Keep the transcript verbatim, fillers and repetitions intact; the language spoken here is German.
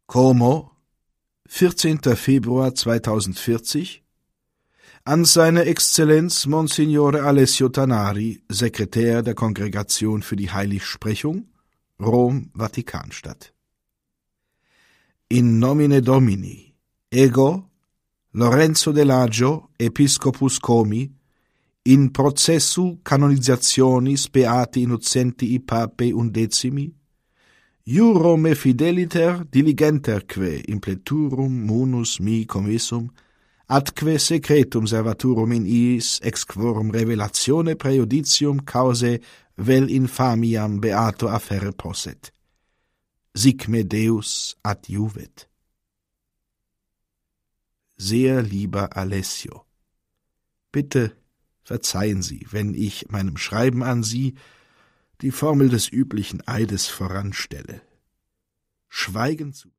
Como, vierzehnter Februar zweitausendvierzig, an seine Exzellenz Monsignore Alessio Tanari, Sekretär der Kongregation für die Heiligsprechung, Rom, Vatikanstadt. In nomine Domini, ego, Lorenzo Dell'Aggio, Episcopus Comi, in processu canonizationis beati innocenti papae undecimi, juro me fideliter diligenterque impleturum munus mi commissum, atque secretum servaturum in iis ex quorum revelatione praejudicium causae vel infamiam beato afferre posset. Sic me Deus adjuvet. Sehr lieber Alessio, bitte verzeihen Sie, wenn ich meinem Schreiben an Sie die Formel des üblichen Eides voranstelle. Schweigen zu